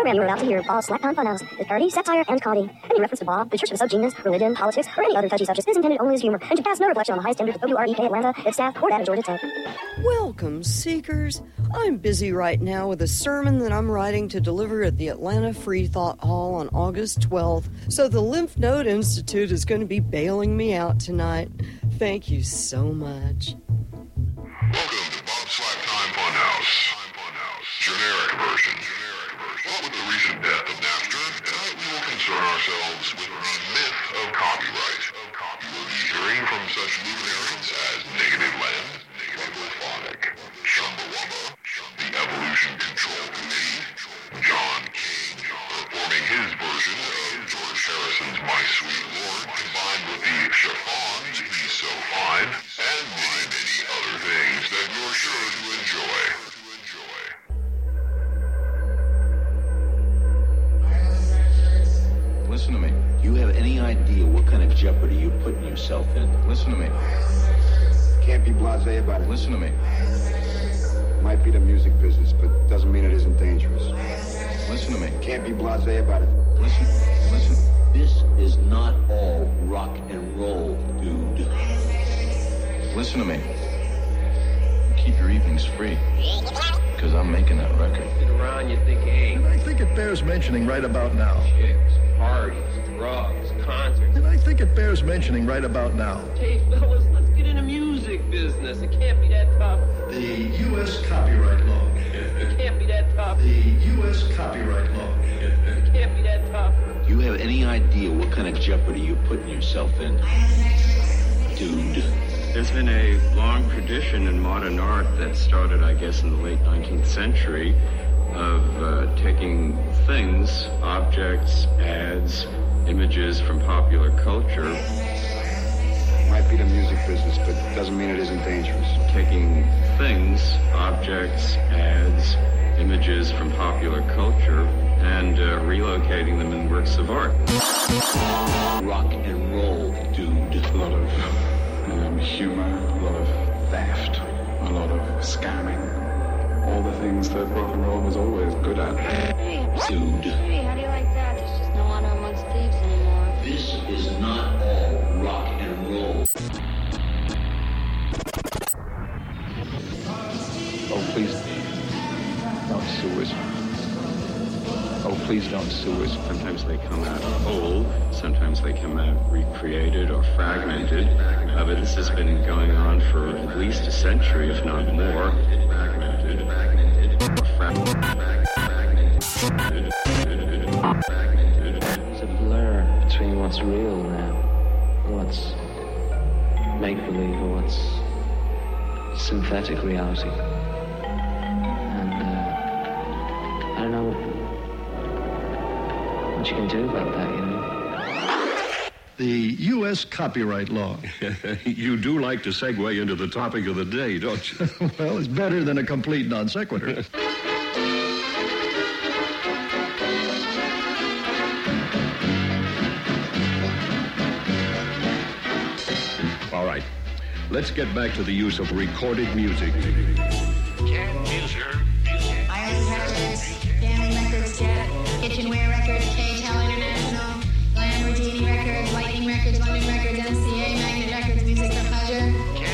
program you are about to hear, Ball's Slack Time Funhouse, is parody, satire, and comedy. Any reference to Bob, the Church of the Subgenius, religion, politics, or any other touchy subject is intended only as humor, and to cast no reflection on the high standards of WREK Atlanta, its staff, or that of Georgia Tech. Welcome, Seekers. I'm busy right now with a sermon that I'm writing to deliver at the Atlanta Free Thought Hall on August 12th, so the Lymph Node Institute is going to be bailing me out tonight. Thank you so much. Welcome to Bob's Slack Time Funhouse. Generic version. What with the recent death of Napster, tonight we will concern ourselves with the myth of copyright. You will be hearing from such luminaries as Negative Land, Phonic, Chumbawamba, the Evolution Control Committee, John King, performing his version of George Harrison's My Sweet Lord, combined with the Chiffons, He's So Fine, and many other things that you're sure to enjoy. Listen to me. Do you have any idea what kind of jeopardy you're putting yourself in? Listen to me. Can't be blasé about it. Listen to me. Might be the music business, but doesn't mean it isn't dangerous. Listen to me. Can't be blasé about it. Listen. This is not all rock and roll, dude. Listen to me. Keep your evenings free, because I'm making that record. Sit around, you think, hey. And I think it bears mentioning right about now. Chicks, parties, drugs, concerts. And I think it bears mentioning right about now. Hey, fellas, let's get in a music business. It can't be that tough. The U.S. copyright law. It can't be that tough. The U.S. copyright law. It can't be that tough. Do you have any idea what kind of jeopardy you're putting yourself in? Dude. There's been a long tradition in modern art that started, I guess, in the late 19th century of taking things, objects, ads, images from popular culture. Might be the music business, but doesn't mean it isn't dangerous. Taking things, objects, ads, images from popular culture and relocating them in works of art. Rock and roll, dude. A lot of humor, a lot of theft, a lot of scamming. All the things that rock and roll was always good at. Dude. Hey, how do you like that? There's just no honor amongst thieves anymore. This is not all rock and roll. Oh, please don't sue us. Oh, please don't sue us. Sometimes they come out whole, sometimes they come out recreated or fragmented. But this has been going on for at least a century, if not more. It's a blur between what's real now, what's make-believe, or what's synthetic reality. And I don't know what you can do about that, you know? The U.S. copyright law. You do like to segue into the topic of the day, don't you? Well, it's better than a complete non sequitur. All right. Let's get back to the use of recorded music. Ireland Records, Family Records, Kitchenware Records, K-Tel International, Lamborghini Records, Lightning Records, London Records, MCA, Magnet Records, Music for Pleasure.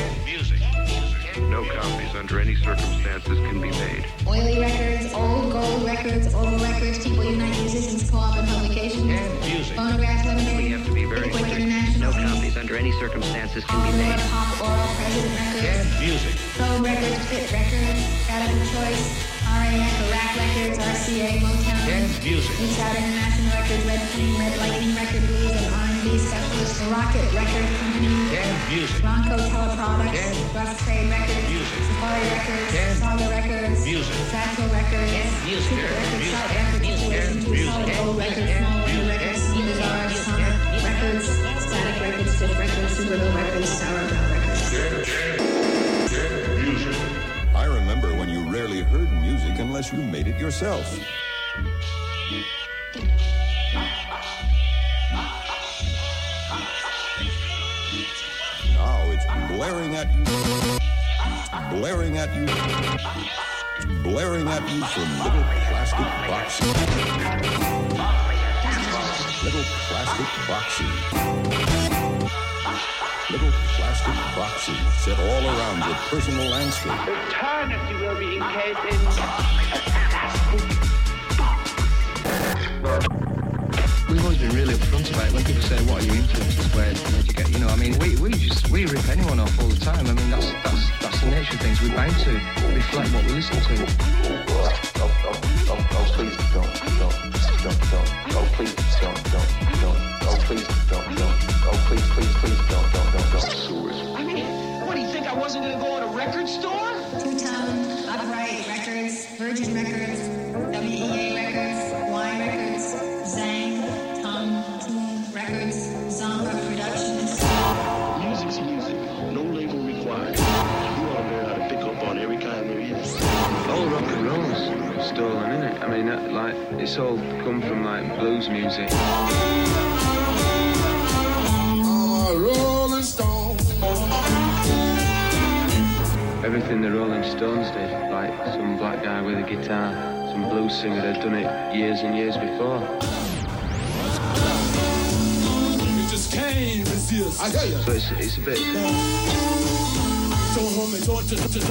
No copies under any circumstances can be made. Oily Records, Old Gold Records, Oval Records, People Unite Musicians Co-op and Publications. Phonograph Limited. We have to be very Liquid strict. International. No copies under any circumstances can be made. Pop Oral President Records. Soul Records, Pit Records, Radical Choice, RAF, Iraq Records, RCA, Motown. East Out International Records, Red King, Red Lightning Record, Blues and R&B Specialist, The Rocket Record Company. Bronco Teleproducts, Rough Trade Records, Safari Records, Saga Records, Satchel Records, Secret Records, Side Records, Solid Gold Records, Small Window Records, Bazaar, Sonic Records, Static Records, Stiff Records, Supergirl Records, Sour Bell Records. I remember when you rarely heard music unless you made it yourself. Now it's blaring at you. Blaring at you. blaring at you from little plastic boxes. Little plastic boxes. Little plastic boxes set all around your personal landscape. Eternity will be encased in... We've always been really upfront about it. When people say, what are your influences, where'd you get, you know, I mean, we rip anyone off all the time. I mean, that's the nature of things. We're bound to reflect what we listen to. Please don't. Oh, please don't. Oh, please don't. Oh, please don't. I mean, what, do you think I wasn't going to go in a record store? Two-Tone, Upright Records, Virgin Records, WEA Records, Y Records, Zang, Tune Records, Zonga Productions. Music's music. No label required. You ought to learn how to pick up on every kind there is. All rock and roll's stolen, isn't it? I mean, like, it's all come from, like, blues music. Rolling Stone. Everything the Rolling Stones did, like some black guy with a guitar, some blues singer had done it years and years before. You just can't resist. I tell you. So it's a bit... Don't hold me, don't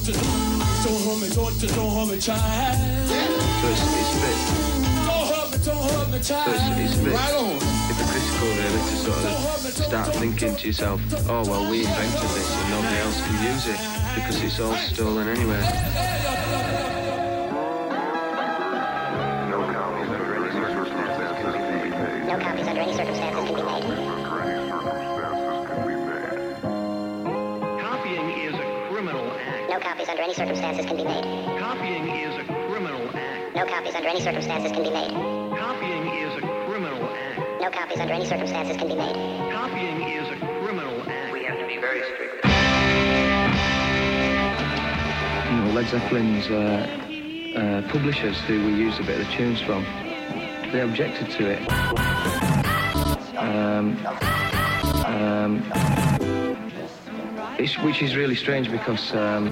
hold me, child. So it's a bit... Don't hurt me, child. So it's a bit right on. Hypocritical, really, to sort of start thinking to yourself, oh, well, we invented this and nobody else can use it because it's all stolen anyway. No copies under any circumstances can be made. No copies under any circumstances can be made. Copying is a criminal act. No copies under any circumstances can be made. Copying is a criminal act. No copies under any circumstances can be made. Copying is a criminal act. No copies under any circumstances can be made. Copying is a criminal act. We have to be very strict. You know, Led Zeppelin's publishers, who we used a bit of the tunes from, they objected to it. Which is really strange because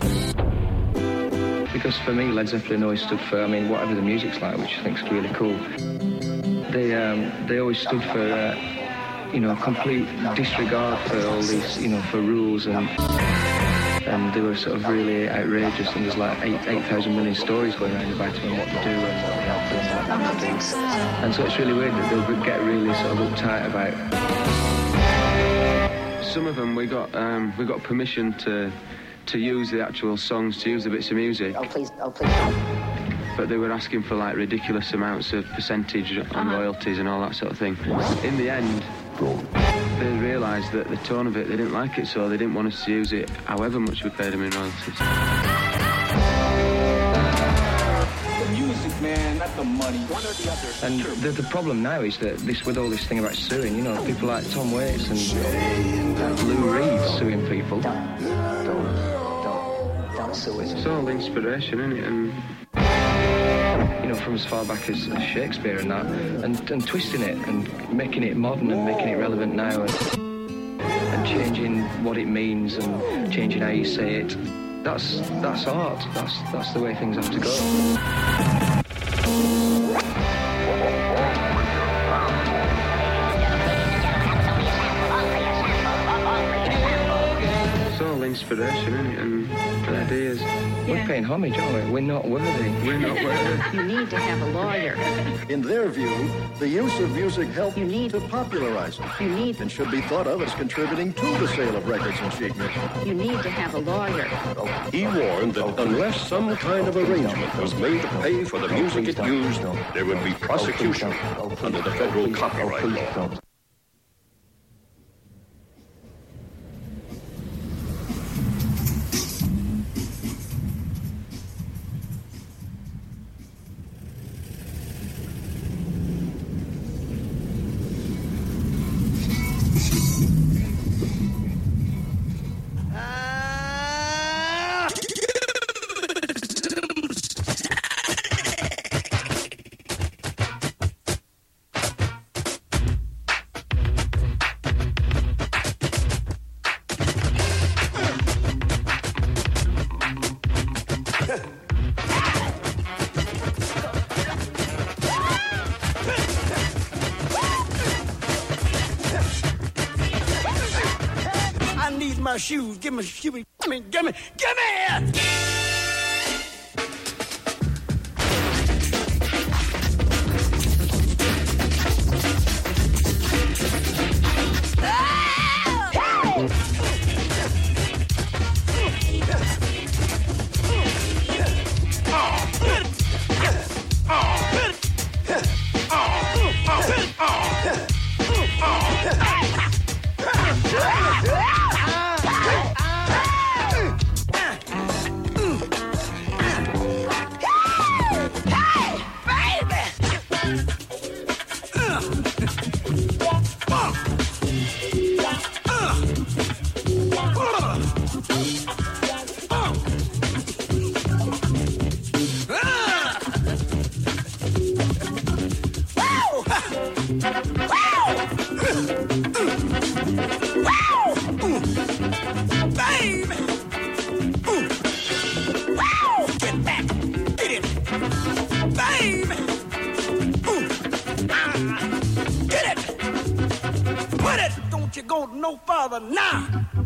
for me, Led Zeppelin always stood for, I mean, whatever the music's like, which I think is really cool. They always stood for, complete disregard for all these, for rules, and they were sort of really outrageous, and there's like 8,000 million stories going around about them and what to do and what not to do. And so it's really weird that they'll get really sort of uptight about. Some of them we got permission to use the actual songs, to use the bits of music. Oh please. But they were asking for like ridiculous amounts of percentage on royalties and all that sort of thing. In the end, they realised that the tone of it, they didn't like it, so they didn't want us to use it however much we paid them in royalties. The music, man, not the money. One or the other. And the problem now is that with all this thing about suing, people like Tom Waits and Lou Reed suing people. Don't sue it. It's all inspiration, isn't it? And from as far back as Shakespeare and that, and twisting it and making it modern and making it relevant now, and changing what it means and changing how you say it. That's art. That's the way things have to go. It's all inspiration, isn't it? And ideas. We're paying homage, aren't we? We're not worthy. We're not worthy. You need to have a lawyer. In their view, the use of music helped to popularize it. You need and should be thought of as contributing to the sale of records and sheet music. You need to have a lawyer. He warned that unless some kind of arrangement was made to pay for the music it used, there would be prosecution under the federal copyright law. pair of shoes. Give me it! No further now.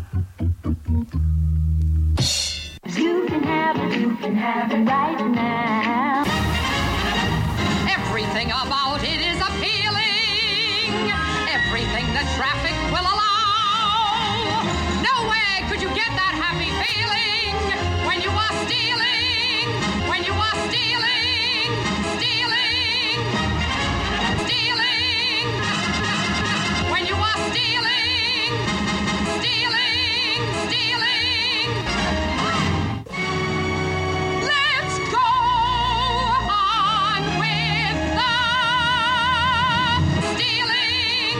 You can have it right now. Everything about it is appealing. Everything the traffic will allow. Nowhere could you get that happy feeling when you are stealing. When you are stealing, stealing, stealing. When you are stealing, stealing, stealing. Let's go on with the stealing.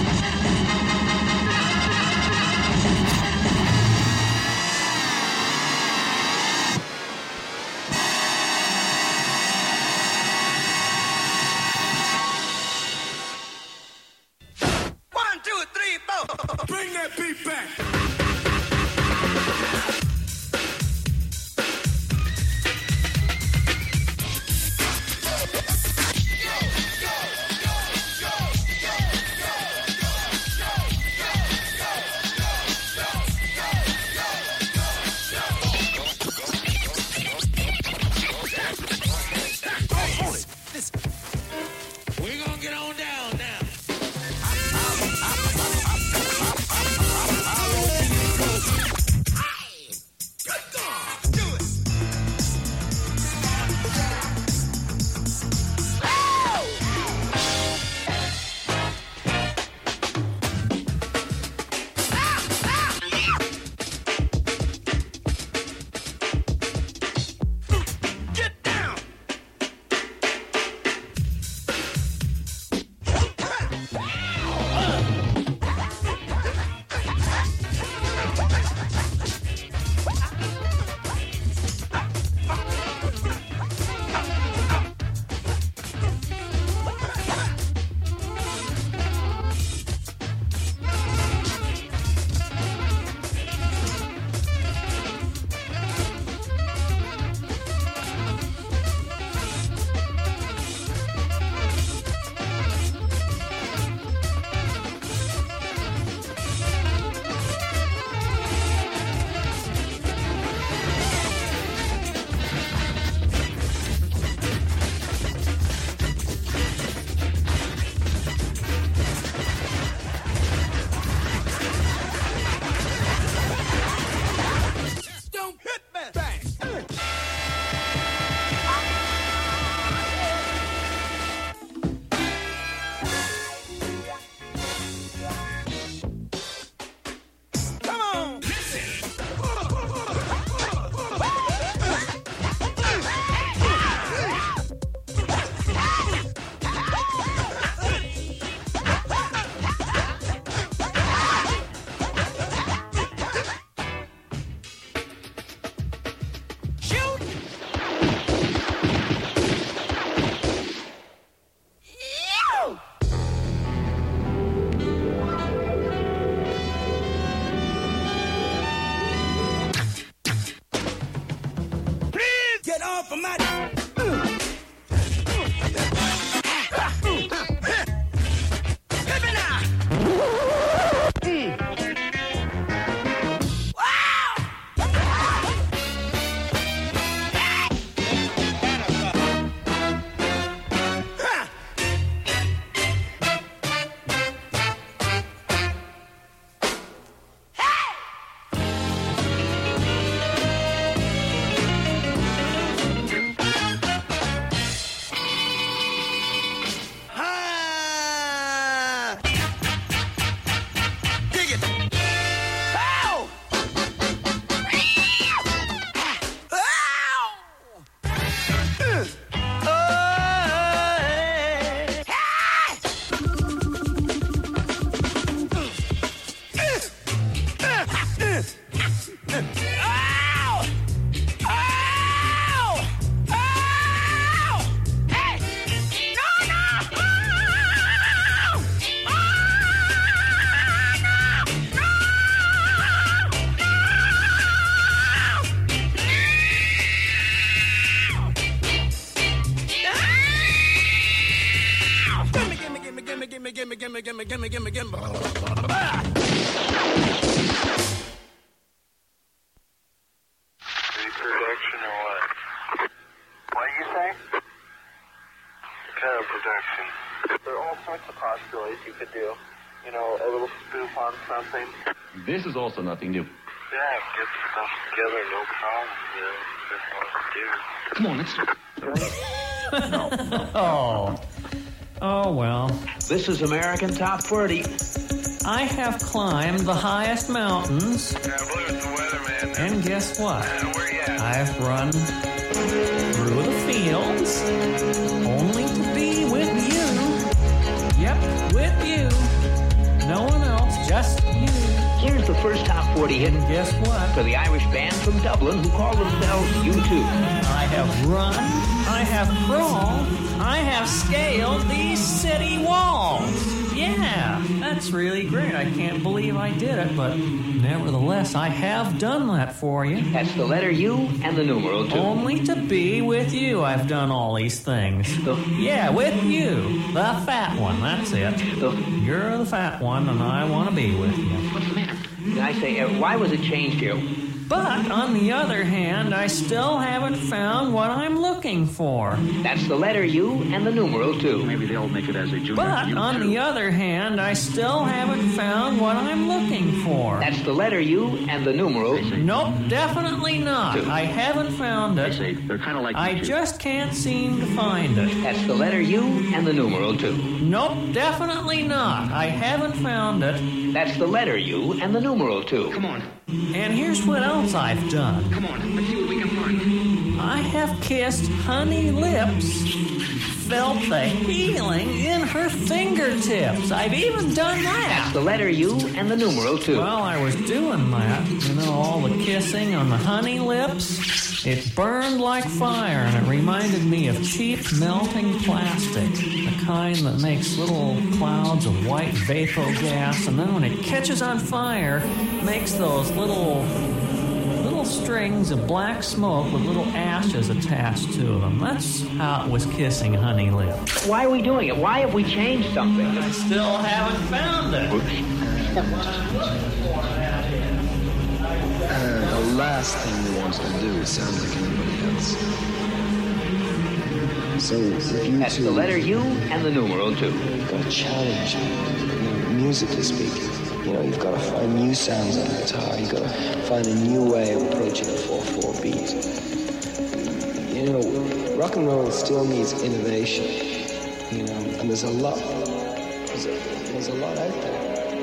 One, two, three, four. Bring that beat back. We're gonna get on down now. Reproduction or what? What do you say? What kind of production? There are all sorts of possibilities you could do. You know, a little spoof on something. This is also nothing new. Yeah, get stuff together, no problem. You know, that's what I do. Come on, let's... Oh, well. This is American Top 40. I have climbed the highest mountains. Yeah, Blue's the weatherman. And guess what? Where you at? I've run through the fields only to be with you. Yep, with you. No one else, just you. Here's the first Top 40 hit. And guess what? For the Irish band from Dublin who call themselves U2. I have run, I have crawled, I have scaled these city walls. Yeah, that's really great. I can't believe I did it, but nevertheless, I have done that for you. That's the letter U and the numeral 2. Only to be with you, I've done all these things. Yeah, with you. The fat one, that's it. You're the fat one, and I want to be with you. What's the matter? Did I say, why was it changed here? But, on the other hand, I still haven't found what I'm looking for. That's the letter U and the numeral 2. Maybe they'll make it as a junior. But, on the other hand, I still haven't found what I'm looking for. That's the letter U and the numeral... Nope, definitely not. 2. I haven't found it. They say they're kind of like... I just can't seem to find it. That's the letter U and the numeral 2. Nope, definitely not. I haven't found it. That's the letter U and the numeral 2. Come on. And here's what else I've done. Come on, let's see what we can find. I have kissed Honey Lips, felt the healing in her fingertips. I've even done that. That's the letter U and the numeral 2. Well, I was doing that. You know, all the kissing on the Honey Lips. It burned like fire, and it reminded me of cheap melting plastic, the kind that makes little clouds of white vapor gas, and then when it catches on fire, makes those little strings of black smoke with little ashes attached to them. That's how it was kissing Honey Lips. Why are we doing it? Why have we changed something? I still haven't found it. The last thing we wanted to do is sound like anybody else. So if you That's the letter U and the numeral 2. You've got to challenge, musically speaking. You know, you've got to find new sounds on the guitar. You've got to find a new way of approaching a 4/4 beat. You know, rock and roll still needs innovation. You know, and there's a lot. There's a lot out there.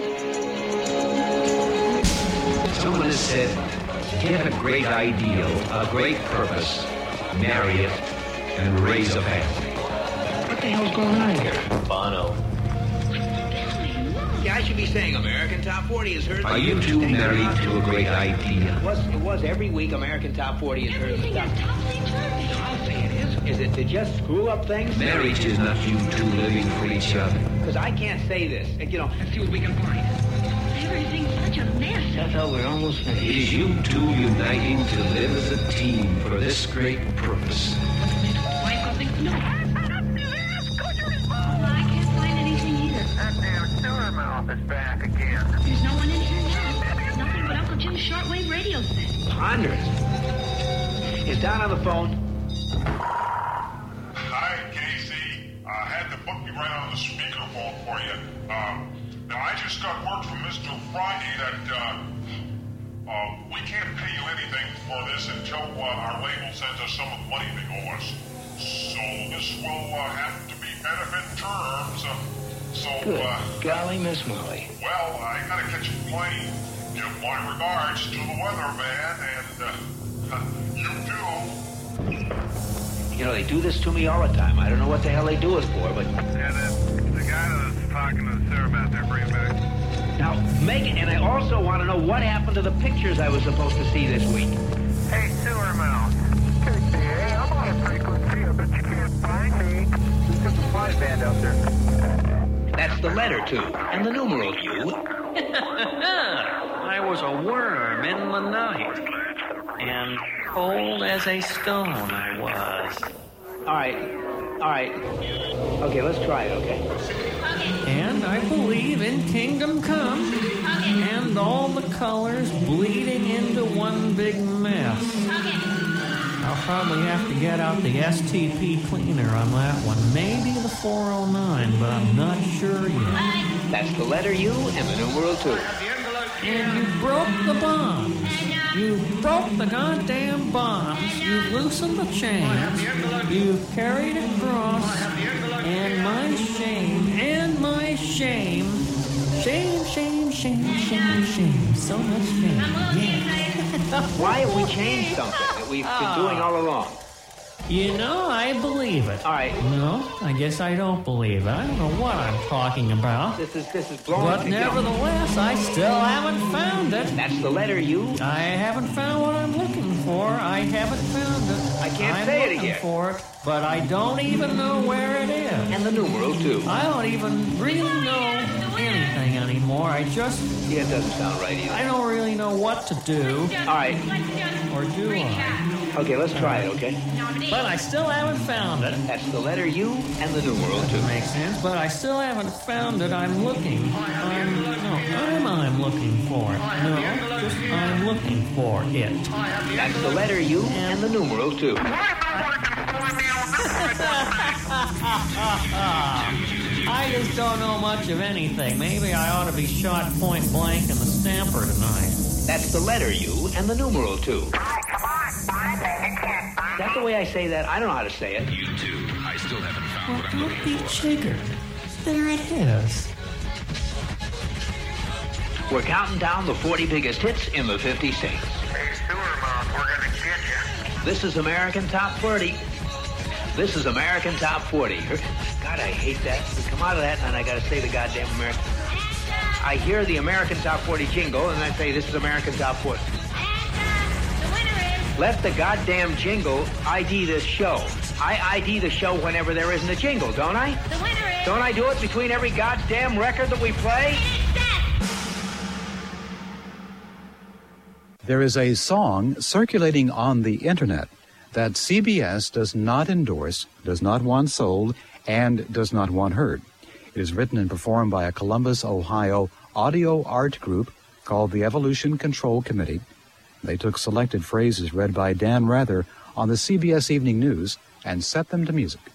Someone has said, get a great ideal, a great purpose, marry it, and raise a family. What the hell's going on here? Bono. Yeah, I should be saying American Top 40 is heard. Are you two married to a great idea? It was every week American Top 40 is heard. Everything is totally true. I'll say it is. Is it to just screw up things? Marriage is not you two living for each other. Because I can't say this. You know, Let's see what we can find. Everything's such a mess. I thought we were almost It finished. is you two uniting to live as a team for this great purpose. Wife will think, no. I can't find anything either. That damn sewer mouth is back again. There's no one in here now. Nothing but Uncle Jim's shortwave radio set. Ponderous. Is Don on the phone? Hi, Casey. I had to book you right on the speakerphone for you. Now, I just got word from Mr. Friday that we can't pay you anything for this until our label sends us some of the money they owe us. So this will have to be benefit terms. Good golly, Miss Molly. Well, I gotta catch a plane. Give my regards to the weatherman and you too. You know, they do this to me all the time. I don't know what the hell they do it for, but... Yeah, the guy that's talking to the serum out there, bring it back. Now, Megan, and I also want to know what happened to the pictures I was supposed to see this week. Hey, sewer mouth. KCA, I'm on a frequency. I bet you can't find me. There's a fly band out there. That's the letter 2 and the numeral U. I was a worm in the night, and cold as a stone I was. All right. All right. Okay, let's try it, okay? And I believe in Kingdom Come. And all the colors bleeding into one big mess. I'll probably have to get out the STP cleaner on that one. Maybe the 409, but I'm not sure yet. That's the letter U and the numeral 2. And you broke the bombs. You broke the goddamn bombs. You loosened the chains. You carried across. And my shame, shame, shame, shame, shame, shame. So much shame. Yeah. Why have we changed something that we've been doing all along? You know, I believe it. All right. No, I guess I don't believe it. I don't know what I'm talking about. This is blowing. But nevertheless, I still haven't found it. That's the letter U. I haven't found what I'm looking for. I haven't found it. I can't say it again. I'm looking for it, but I don't even know where it is. And the numeral 2. I don't even really know anything anymore. I just... Yeah, it doesn't sound right either. I don't really know what to do. All right. Or do I? Okay, let's try it, okay? But I still haven't found it. That's the letter U and the numeral 2. Makes sense, but I still haven't found it. I'm looking. I'm looking for it. No, just I'm looking for it. That's the letter U and the numeral 2. I just don't know much of anything. Maybe I ought to be shot point blank in the Stamper tonight. That's the letter U and the numeral 2. Is that the way I say that? I don't know how to say it. You too. I still haven't found what I'm Don't looking be for. jiggered. There it is. We're counting down the 40 biggest hits in the 50 states. Hey, Sewer Mouth, we're gonna get you. This is American Top 40. This is American Top 40. God, I hate that. We come out of that, and then I gotta say the goddamn American. I hear the American Top 40 jingle, and I say this is American Top 40. Let the goddamn jingle ID this show. I ID the show whenever there isn't a jingle, don't I? The winner is... Don't I do it between every goddamn record that we play? There is a song circulating on the internet that CBS does not endorse, does not want sold, and does not want heard. It is written and performed by a Columbus, Ohio audio art group called the Evolution Control Committee. They took selected phrases read by Dan Rather on the CBS Evening News and set them to music.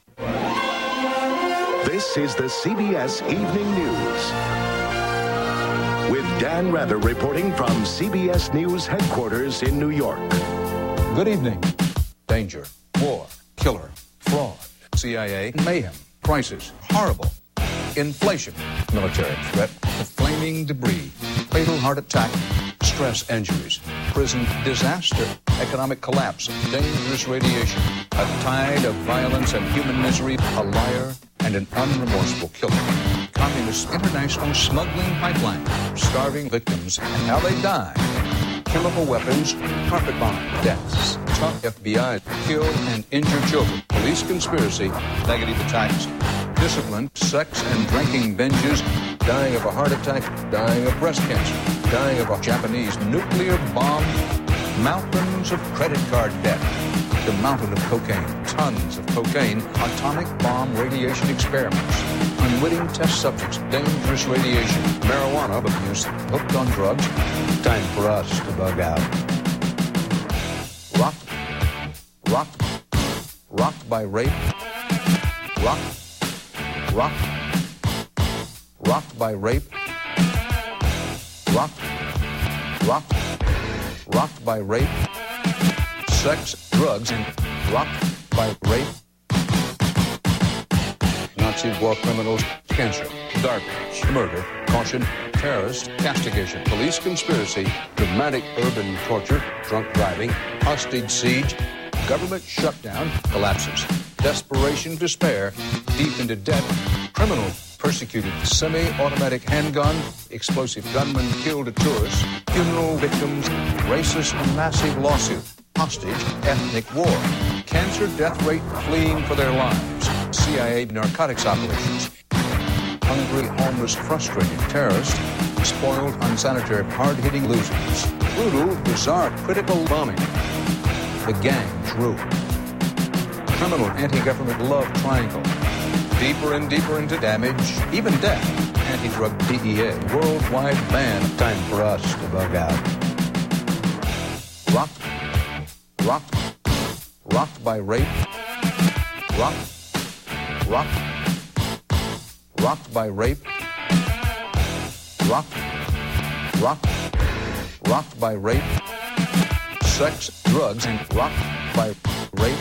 This is the CBS Evening News, with Dan Rather reporting from CBS News headquarters in New York. Good evening. Danger, war, killer, fraud, CIA, mayhem, crisis, horrible, inflation, military threat, flaming debris, fatal heart attack, stress injuries, prison disaster, economic collapse, dangerous radiation, a tide of violence and human misery, a liar and an unremorseful killer. Communist international smuggling pipeline, starving victims, and how they die. Chemical weapons, carpet bomb deaths, top FBI, kill and injure children, police conspiracy, negative attacks, discipline, sex and drinking binges, dying of a heart attack, dying of breast cancer, dying of a Japanese nuclear bomb, mountains of credit card debt, the mountain of cocaine, tons of cocaine, atomic bomb radiation experiments, unwitting test subjects, dangerous radiation, marijuana abuse, hooked on drugs. Time for us to bug out. Rocked by rape, rocked by rape, rocked by rape, sex, drugs, and rocked by rape, Nazi war criminals, cancer, garbage, murder, caution, terrorist, castigation, police conspiracy, dramatic urban torture, drunk driving, hostage siege, government shutdown, collapses, desperation, despair, deep into debt, criminal, persecuted, semi-automatic handgun, explosive gunman killed a tourist, funeral victims, racist and massive lawsuit, hostage, ethnic war, cancer death rate fleeing for their lives, CIA narcotics operations, hungry, homeless, frustrated terrorists, spoiled, unsanitary, hard-hitting losers, brutal, bizarre, critical bombing, the gang's rule. criminal anti-government love triangle. Deeper and deeper into damage, even death. Anti-drug DEA, worldwide ban. Time for us to bug out. Rocked by rape. Rocked by rape. Rocked by rape. Sex, drugs, and rocked by rape.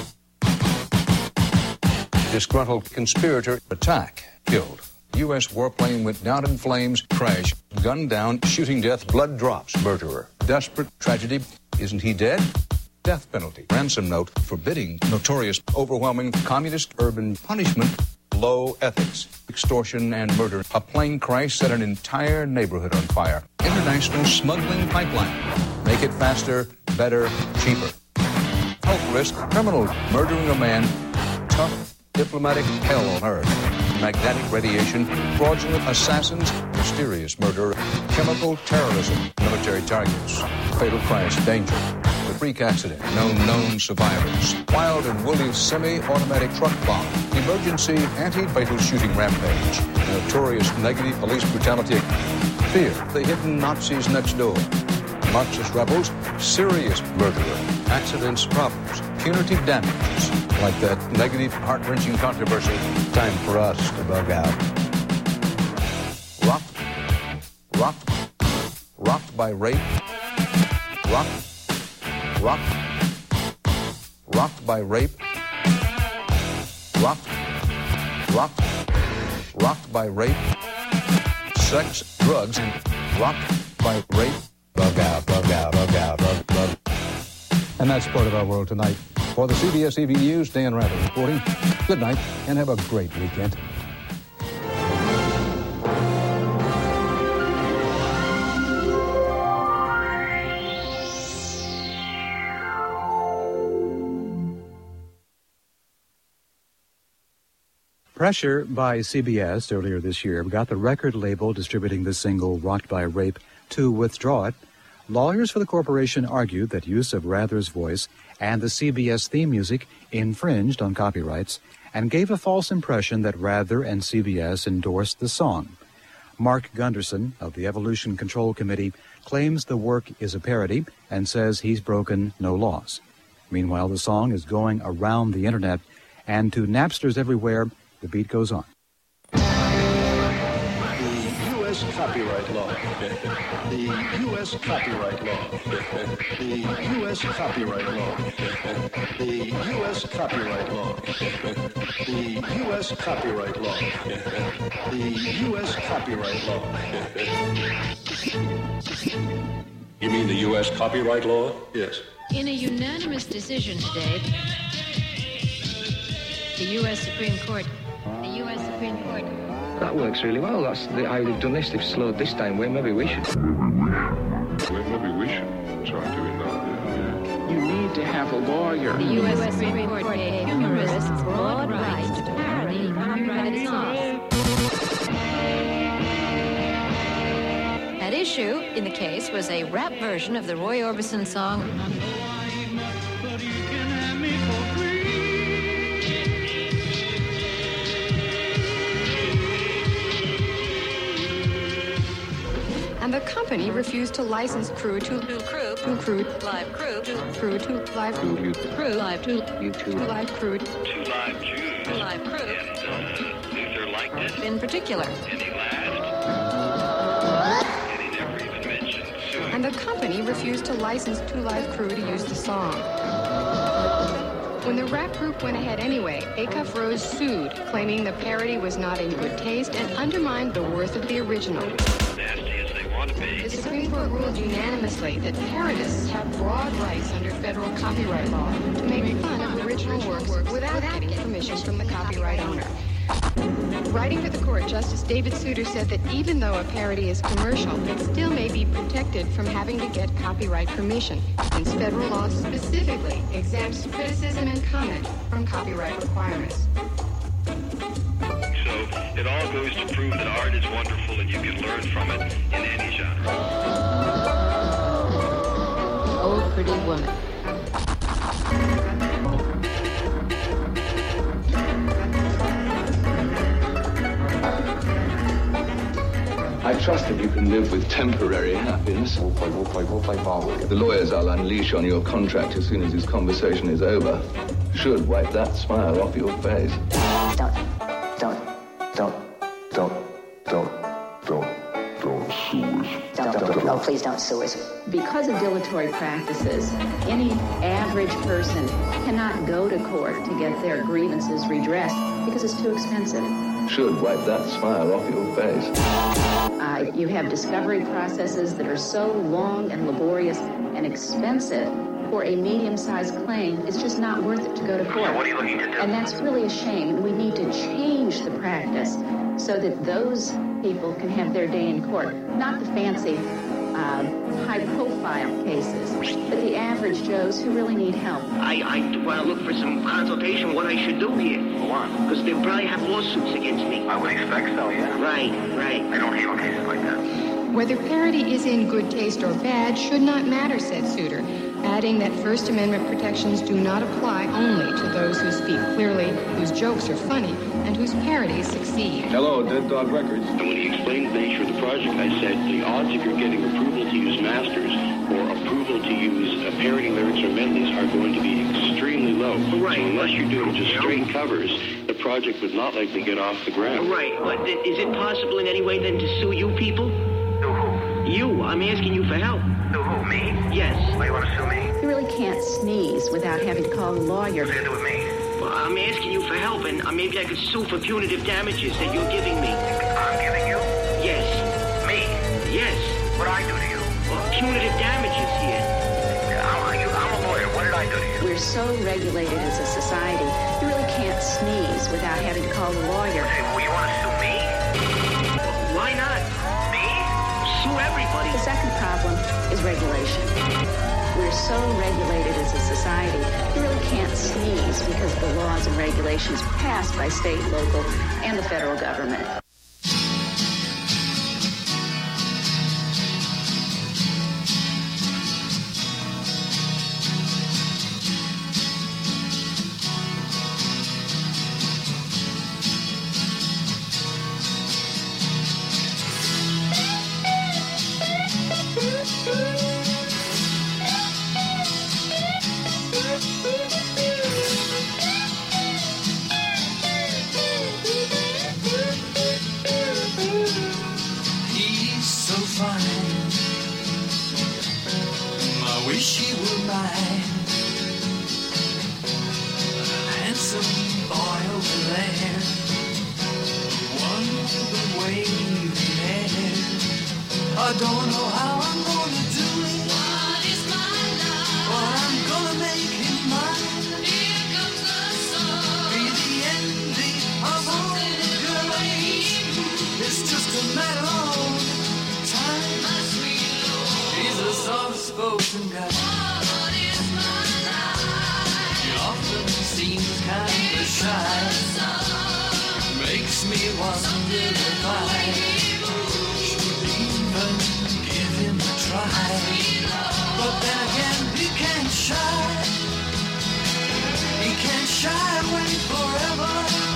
Disgruntled conspirator attack, killed. U.S. warplane went down in flames, crash, gunned down, shooting death, blood drops, murderer. Desperate tragedy. Isn't he dead? Death penalty. Ransom note forbidding notorious, overwhelming communist urban punishment. Low ethics, extortion, and murder. A plane crash set an entire neighborhood on fire. International smuggling pipeline. Make it faster, better, cheaper. Health risk, criminal murdering a man. Tough diplomatic hell on earth. Magnetic radiation, fraudulent assassins, mysterious murder, chemical terrorism, military targets, fatal crash, danger, the freak accident, known survivors, wild and woolly semi-automatic truck bomb, emergency anti-fatal shooting rampage, notorious negative police brutality, fear, the hidden Nazis next door, Marxist rebels, serious murderer, accidents, problems, punitive damages, like that negative, heart-wrenching controversy. Time for us to bug out. Rocked by rape. Rocked by rape. Rocked by rape. Sex, drugs, and rocked by rape. Bug out. And that's part of our world tonight. For the CBS EV News, Dan Rather reporting. Good night, and have a great weekend. Pressure by CBS earlier this year got the record label distributing the single Rocked by Rape to withdraw it. Lawyers for the corporation argued that use of Rather's voice and the CBS theme music infringed on copyrights and gave a false impression that Rather and CBS endorsed the song. Mark Gunderson of the Evolution Control Committee claims the work is a parody and says he's broken no laws. Meanwhile, the song is going around the internet, and to Napsters everywhere, the beat goes on. U.S. copyright law. The U.S. copyright law. The U.S. copyright law. The U.S. copyright law. The U.S. copyright law. The U.S. copyright law. You mean the U.S. copyright law? Yes. In a unanimous decision today, the U.S. Supreme Court. That works really well. That's how they've done this. They've slowed this down. Maybe we should try doing that. You need to have a lawyer. The U.S. Supreme Court gave humorists broad rights to parody copyrighted songs. At issue in the case was a rap version of the Roy Orbison song and the company refused to license Crew to Live Crew in particular. And the company refused to license Two Live Crew to use the song. When the rap group went ahead anyway, Acuff Rose sued, claiming the parody was not in good taste and undermined the worth of the original. The Supreme Court ruled unanimously that parodists have broad rights under federal copyright law to make fun of original works without getting permission from the copyright owner. Writing for the court, Justice David Souter said that even though a parody is commercial, it still may be protected from having to get copyright permission, since federal law specifically exempts criticism and comment from copyright requirements. So it all goes to prove that art is wonderful and you can learn from it in any genre. Oh, Pretty Woman. I trust that you can live with temporary happiness. The lawyers I'll unleash on your contract as soon as this conversation is over should wipe that smile off your face. Oh, please don't sue us. Because of dilatory practices, any average person cannot go to court to get their grievances redressed because it's too expensive. Should wipe that smile off your face. You have discovery processes that are so long and laborious and expensive. For a medium-sized claim, it's just not worth it to go to court. What are you looking to do? And that's really a shame. We need to change the practice so that those people can have their day in court. Not the fancy, high-profile cases, but the average Joes who really need help. I want to look for some consultation what I should do here. Why? Because they'll probably have lawsuits against me. I would expect so, yeah. Right. I don't handle cases like that. Whether parody is in good taste or bad should not matter, said Souter, adding that First Amendment protections do not apply only to those who speak clearly, whose jokes are funny, and whose parodies succeed. Hello, Dead Dog Records. And when he explained the nature of the project, I said the odds of your getting approval to use masters or approval to use parody lyrics or medleys are going to be extremely low. Right. So unless you're doing just straight covers, the project would not likely get off the ground. Right. But is it possible in any way then to sue you people? Sue who? You. I'm asking you for help. Sue who? Me? Yes. Why do you want to sue me? You really can't sneeze without having to call a lawyer. What's it to do with me? Well, I'm asking you for help, and maybe I could sue for punitive damages that you're giving me. I'm giving you? Yes. Me? Yes. What did I do to you? Well, punitive damages here. I'm a lawyer. What did I do to you? We're so regulated as a society, you really can't sneeze without having to call a lawyer. Hey, well, you want to sue me? Why not? Me? Sue everybody. The second problem is regulation. We're so regulated as a society, you really can't sneeze because of the laws and regulations passed by state, local, and the federal government. I don't know how I'm gonna do it. What is my love? But I'm gonna make him mine. Here comes the sun. Be the envy of all the girls. It's just a matter of time. My sweet Lord. He's a soft-spoken guy. What is my life? He often seems kind of shy. Makes me wonder if I give him a try. But then again, he can't shy. He can't shy away forever.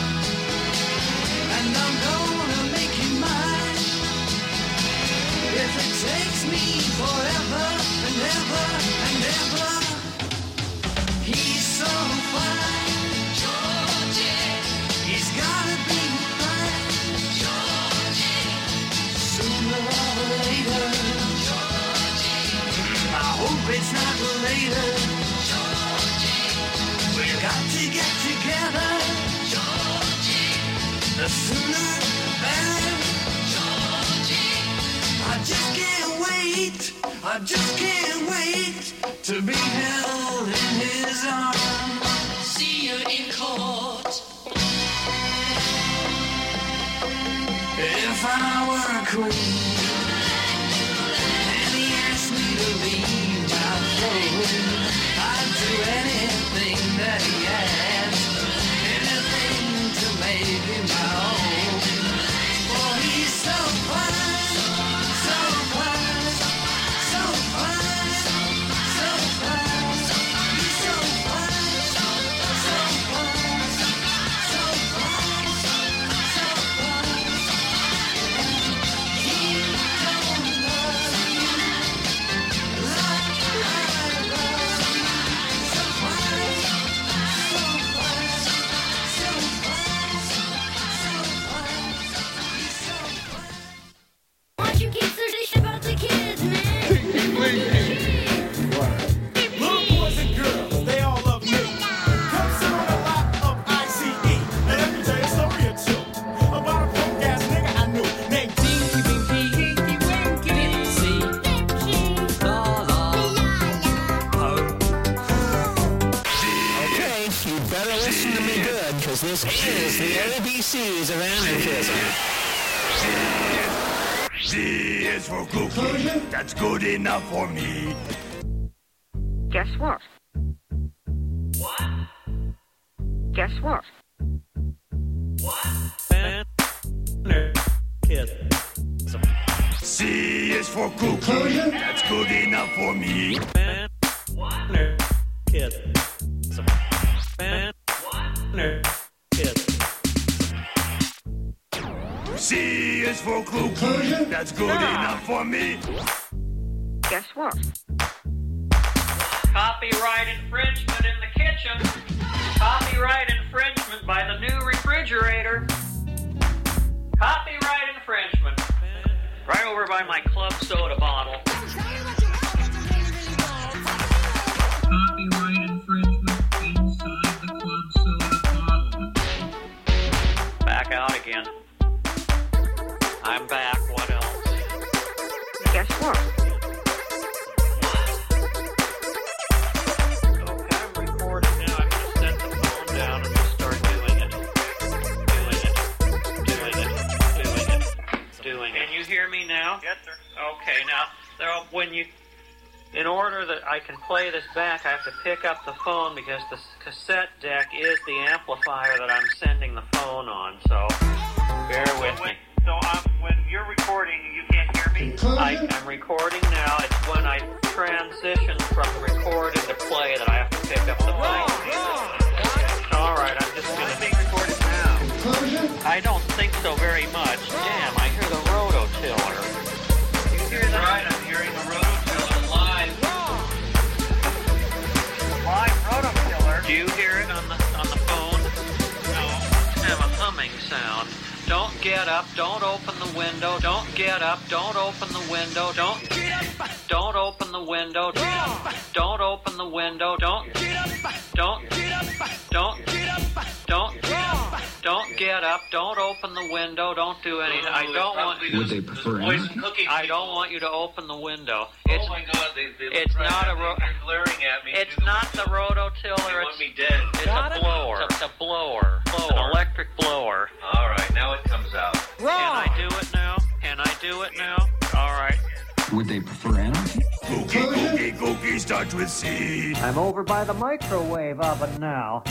And I'm gonna make him mine. If it takes me forever and ever and ever. He's so fine, Georgie. He's gotta be mine, Georgie. Sooner or later, Georgie. I hope it's not later, Georgie. We've got to get together, Georgie. The sooner the better, Georgie. I just can't wait. I just can't wait to be held in his arms. See you in court. If I were a queen and he asked me to leave my throne, I'd do anything that he asked, anything to make him my own. For he's so fine, so fine, so fine, so fine. He's so fine, so fine, so fine, so fine. ABCs of anarchism. C is for cookie. That's good enough for me. Guess what? What? Guess what? Anarchism. C is for cookie. That's good enough for me. Anarchism. C is for cookie. That's good enough for me. Guess what? Copyright infringement in the kitchen. Copyright infringement by the new refrigerator. Copyright infringement. Right over by my club soda bottle. Copyright infringement inside the club soda bottle. Back out again. I'm back. What else? Guess what? Okay, I'm recording now. I'm going to set the phone down and just start doing it. Doing it. Can you hear me now? Yes, sir. Okay, now, in order that I can play this back, I have to pick up the phone because the cassette deck is the amplifier that I'm sending the phone on, so bear with me. So when you're recording, you can't hear me? I'm recording now. It's when I transition from recording to play that I have to pick up the phone. All right, I'm just going to be recorded now. I don't think so very much. Damn, I hear the rototiller. You hear that? Right, I'm hearing the rototiller live. Live rototiller. Do you hear it on the phone? No. I have a humming sound. Don't get up, don't open the window, don't get up, don't open the window, don't open the window, don't open the window, don't get up, don't open the window, don't do anything. I don't want Would they prefer I don't want you to open the window. Oh my God, It's not a they're glaring at me. It's not the rototiller. They want me dead. It's a blower. It's a blower. It's an electric blower. All right, now it comes out. Can I do it now? Can I do it now? All right. Would they prefer anarchy? Cookie starts with C. I'm over by the microwave oven now.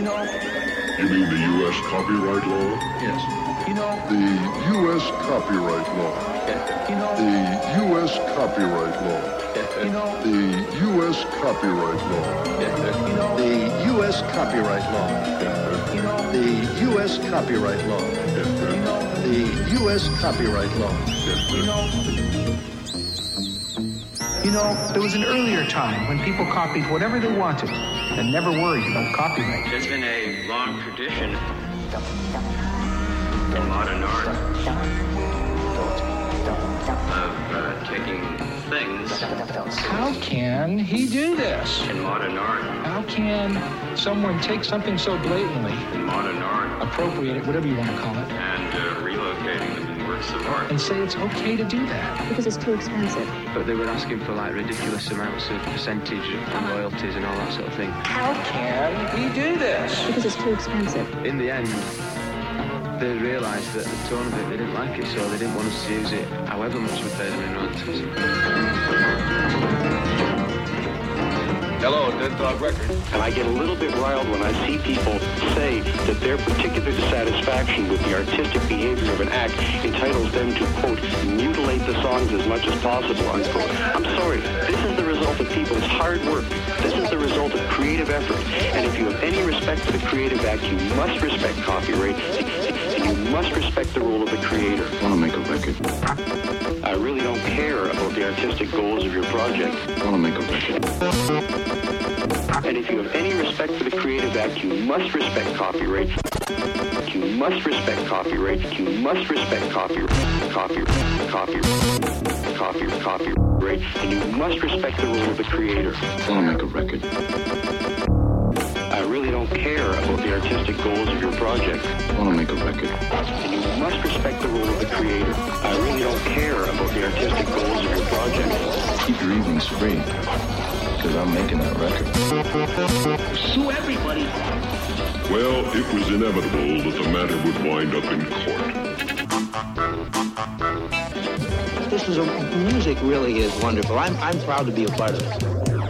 You mean the U.S. copyright law? Yes. The U.S. copyright law. The U.S. copyright law. The U.S. copyright law. The U.S. copyright law. The U.S. copyright law. The U.S. copyright law. There was an earlier time when people copied whatever they wanted and never worried about copyright. There's been a long tradition in modern art of taking things. How can he do this? In modern art. How can someone take something so blatantly, in modern art, appropriate it, whatever you want to call it, and relocating them in works of art, and say it's okay to do that? Because it's too expensive. But they were asking for like ridiculous amounts of percentage and royalties and all that sort of thing. How can he do this? Because it's too expensive. In the end, they realised that the tone of it, they didn't like it, so they didn't want us to use it however much we paid them in royalties. Hello, Dead Dog Records. And I get a little bit riled when I see people say that their particular dissatisfaction with the artistic behavior of an act entitles them to, quote, mutilate the songs as much as possible, unquote. I'm sorry, this is the result of people's hard work. This is the result of creative effort. And if you have any respect for the creative act, you must respect copyright, and you must respect the role of the creator. I want to make a record. I really don't care about the artistic goals of your project. I want to make a record. And if you have any respect for the creative act, you must respect copyright. You must respect copyright. You must respect copyright. And you must respect the role of the creator. I want to make a record. I really don't care about the artistic goals of your project. I want to make a record. And you must respect the role of the creator. I really don't care about the artistic goals of your project. Keep your evenings free. Because I'm making that record. Sue everybody. Well, it was inevitable that the matter would wind up in court. This is music really is wonderful. I'm proud to be a part of it.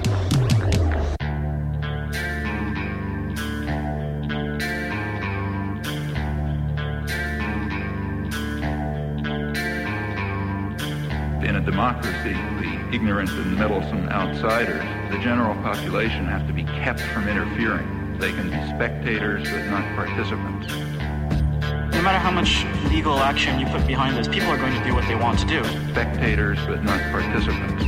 In a democracy, the ignorant and meddlesome outsiders, the general population, have to be kept from interfering. They can be spectators, but not participants. No matter how much legal action you put behind this, people are going to do what they want to do. Spectators, but not participants.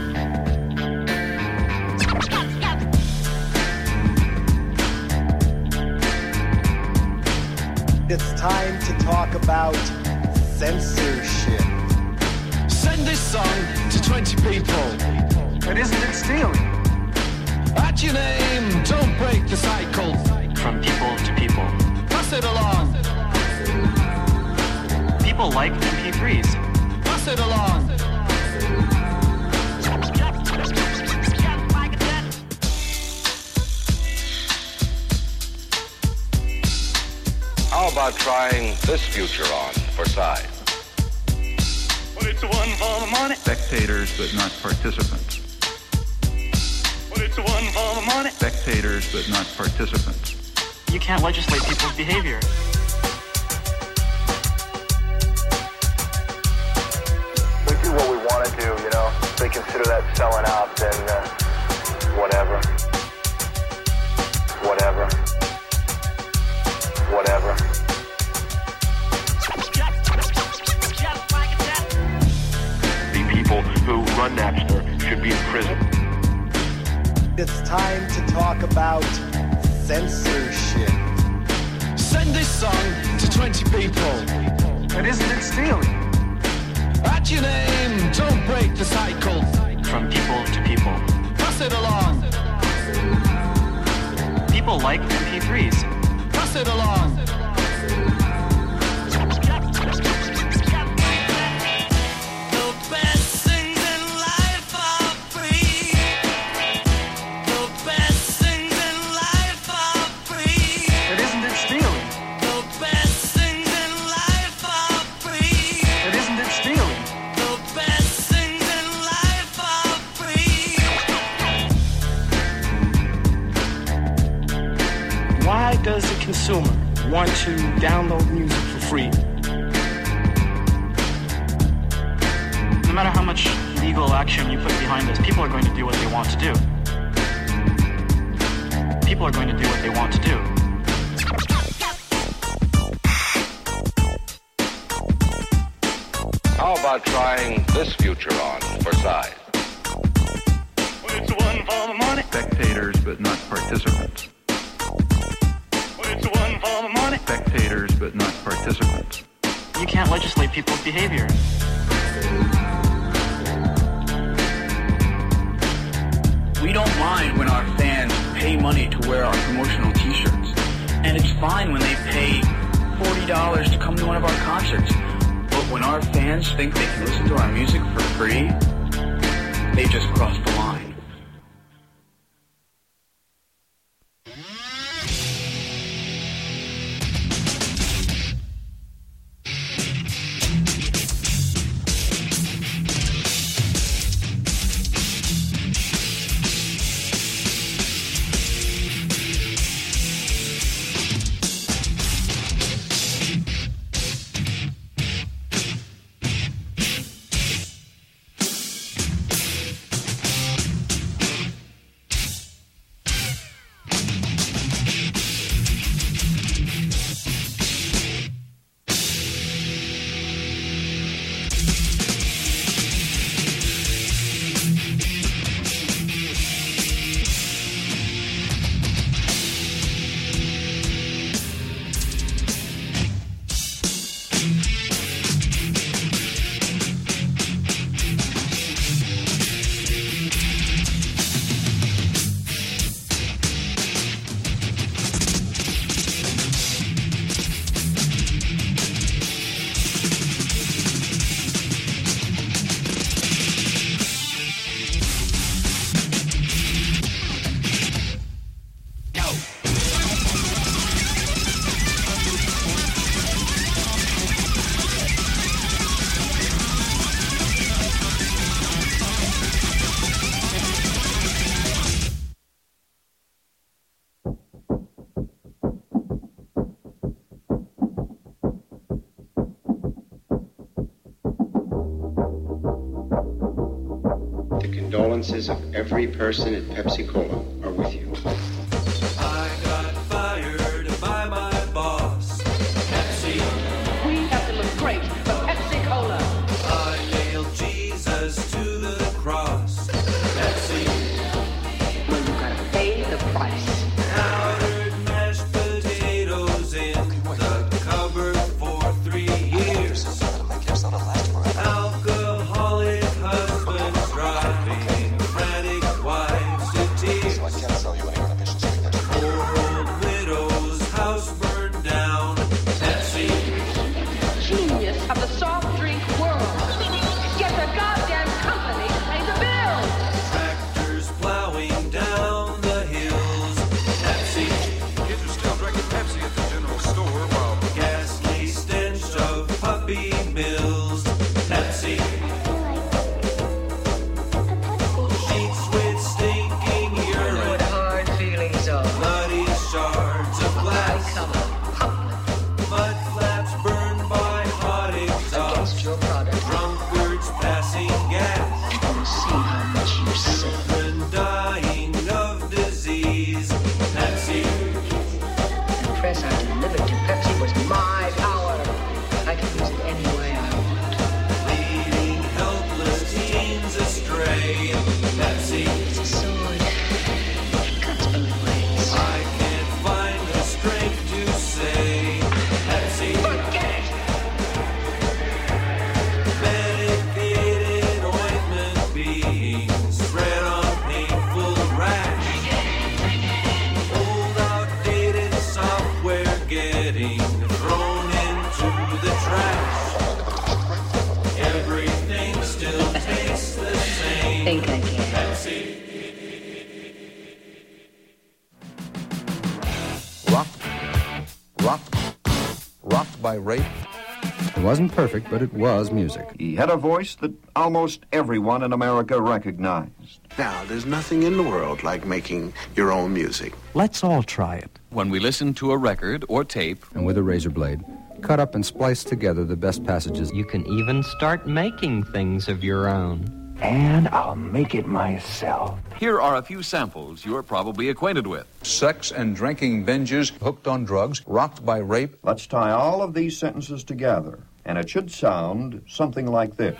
It's time to talk about censorship. Send this song to 20 people. But isn't it stealing? Add your name, don't break the cycle. From people to people. Pass it along. People like MP3s. Pass it along. How about trying this future on for size? But it's one for the money. Spectators, but not participants. But it's one for the money. Spectators, but not participants. You can't legislate people's behavior. We do what we want to do, you know. If they consider that selling out, then whatever. Whatever. Whatever. The people who run Napster should be in prison. It's time to talk about censorship. Send this song to 20 people. But isn't it stealing? Add your name, don't break the cycle. From people to people. Pass it along. People like MP3s. Pass it along. consumer want to download music for free. No matter how much legal action you put behind this, people are going to do what they want to do. People are going to do what they want to do. How about trying this future on for size? It's one for the money. Spectators, but not participants. It's one for the money. Spectators, but not participants. You can't legislate people's behavior. We don't mind when our fans pay money to wear our promotional t-shirts. And it's fine when they pay $40 to come to one of our concerts. But when our fans think they can listen to our music for free, they just crossed the line. Condolences of every person at Pepsi-Cola are with you. I got fired by my boss. Pepsi. We have to look great for Pepsi-Cola. I nailed Jesus to the cross. Pepsi. Well, you gotta pay the price. Powdered mashed potatoes in the cupboard for 3 years. Alcoholic husbands driving frantic wives to tears. Poor old widow's house burned down. Pepsi. Genius of the soft drink world. Get the goddamn company to pay the bill. Tractors plowing down the hills. Pepsi. Kids are still drinking Pepsi at the general store while Ghastly stench of puppy mills. Pepsi. Sheets with stinking urine. Hard feelings are. Bloody shards of glass. Mud flaps burned by hot exhaust. Against your product. Drunkards passing gas. And see how much you save. Children dying of disease. Pepsi. The press I delivered to Pepsi was my power. I can use it any way I want. Leading helpless teens astray. Pepsi. It's a sword. It cuts both ways. I can't find the strength to say Pepsi. Forget it! Medicated ointment being spread on painful rash. Old outdated software getting thrown into the trash. Everything still tastes the same. Think again. Pepsi. Rocked by rape, It wasn't perfect, but it was music. He had a voice that almost everyone in America recognized. Now, there's nothing in the world like making your own music. Let's all try it. When we listen to a record or tape, and with a razor blade, cut up and splice together the best passages. You can even start making things of your own. And I'll make it myself. Here are a few samples you're probably acquainted with. Sex and drinking binges, hooked on drugs, rocked by rape. Let's tie all of these sentences together, and it should sound something like this.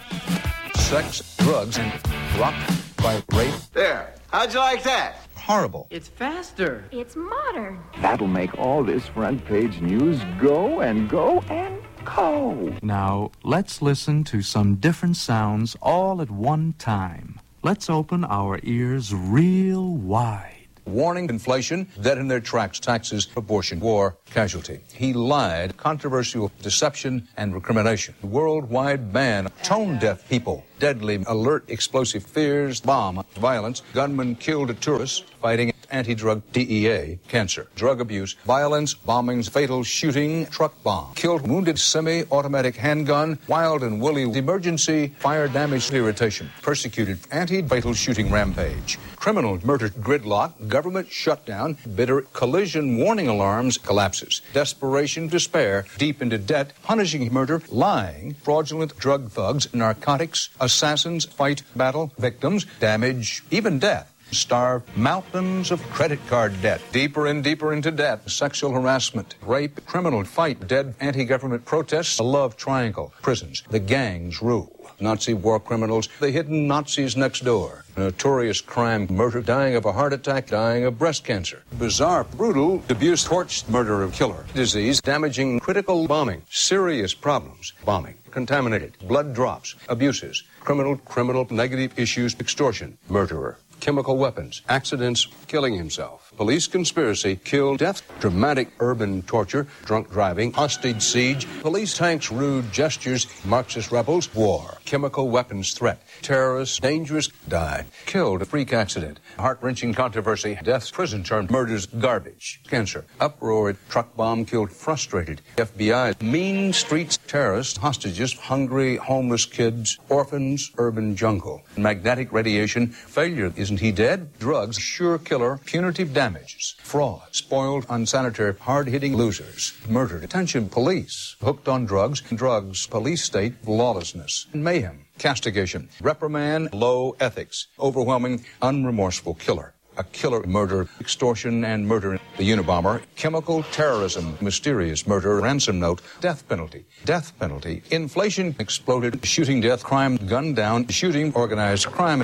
Sex, drugs, and rocked by rape. There. How'd you like that? Horrible. It's faster. It's modern. That'll make all this front page news go and go and go. Now, let's listen to some different sounds all at one time. Let's open our ears real wide. Warning inflation, dead in their tracks, taxes, abortion, war, casualty. He lied, controversial deception and recrimination. Worldwide ban, tone-deaf people, deadly, alert, explosive fears, bomb, violence, gunman killed a tourist, fighting anti-drug DEA, cancer, drug abuse, violence, bombings, fatal shooting, truck bomb, killed, wounded semi-automatic handgun, wild and woolly emergency, fire damage, irritation, persecuted, anti-fatal shooting rampage, criminal murder gridlock, government shutdown, bitter collision warning alarms, collapses, desperation, despair, deep into debt, punishing murder, lying, fraudulent drug thugs, narcotics, assassins, fight, battle, victims, damage, even death. Starved, mountains of credit card debt, deeper and deeper into debt, sexual harassment, rape, criminal fight, dead anti-government protests, a love triangle, prisons, the gangs rule, Nazi war criminals, the hidden Nazis next door, notorious crime, murder, dying of a heart attack, dying of breast cancer, bizarre, brutal, abuse, torched, murder of killer, disease, damaging, critical bombing, serious problems, bombing, contaminated, blood drops, abuses, criminal, negative issues, extortion, murderer. Chemical weapons, accidents, killing himself, police conspiracy, kill, death, dramatic urban torture, drunk driving, hostage siege, police tanks, rude gestures, Marxist rebels, war, chemical weapons threat, terrorists, dangerous, die, killed, freak accident, heart-wrenching controversy, deaths, prison term, murders, garbage, cancer, uproar, truck bomb, killed, frustrated, FBI, mean streets, terrorists, hostages, hungry, homeless kids, orphans, urban jungle, magnetic radiation, failure, isn't he dead? Drugs, sure killer, punitive damages, fraud, spoiled, unsanitary, hard-hitting losers, murdered, attention police, hooked on drugs, police state, lawlessness, mayhem, castigation, reprimand, low ethics, overwhelming, unremorseful killer. A killer, murder, extortion, and murder. The Unabomber, chemical terrorism, mysterious murder, ransom note, death penalty, inflation, exploded, shooting death, crime, gunned down, shooting, organized crime,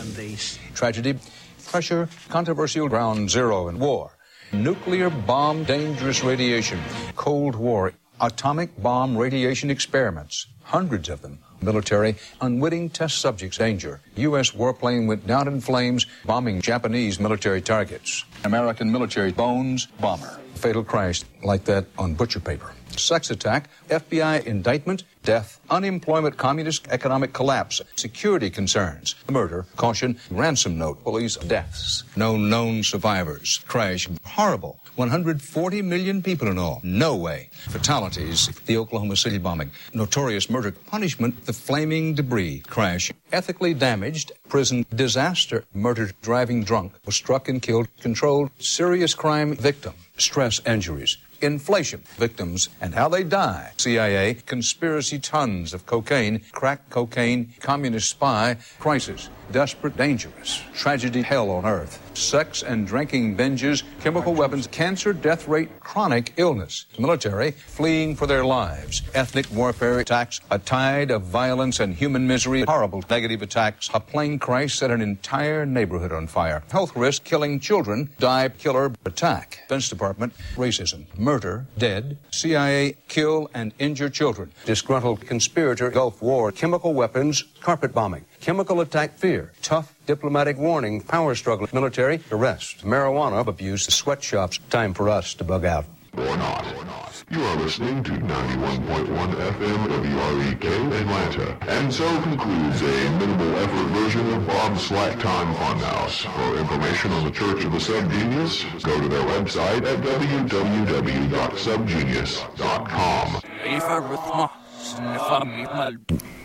tragedy, pressure, controversial, ground zero, and war. Nuclear bomb, dangerous radiation, Cold War, atomic bomb radiation experiments, hundreds of them. Military, unwitting test subjects, danger. U.S. warplane went down in flames, bombing Japanese military targets. American military bones, bomber. Fatal crash like that on butcher paper. Sex attack, FBI indictment, death, unemployment, communist economic collapse, security concerns, murder, caution, ransom note, police deaths, no known survivors, crash, horrible, 140 million people in all, no way, fatalities, the Oklahoma City bombing, notorious murder, punishment, the flaming debris, crash, ethically damaged, prison disaster, murdered, driving drunk, was struck and killed, controlled, serious crime victim, stress injuries, inflation, victims, and how they die. CIA, conspiracy, tons of cocaine, crack cocaine, communist spy, crisis, desperate, dangerous, tragedy, hell on earth, sex and drinking binges, chemical weapons, cancer, death rate, chronic illness, military, fleeing for their lives, ethnic warfare attacks, a tide of violence and human misery, horrible negative attacks, a plane crash set an entire neighborhood on fire, health risk, killing children, die, killer, attack, Defense Department, racism, murder, dead, CIA, kill and injure children, disgruntled conspirator, Gulf War, chemical weapons, carpet bombing, chemical attack fear, tough diplomatic warning, power struggle, military, arrest, marijuana abuse, sweatshops, time for us to bug out. Or not. You are listening to 91.1 FM WREK Atlanta. And so concludes a minimal effort version of Bob's Slack Time Funhouse. For information on the Church of the Subgenius, go to their website at www.subgenius.com. Yes.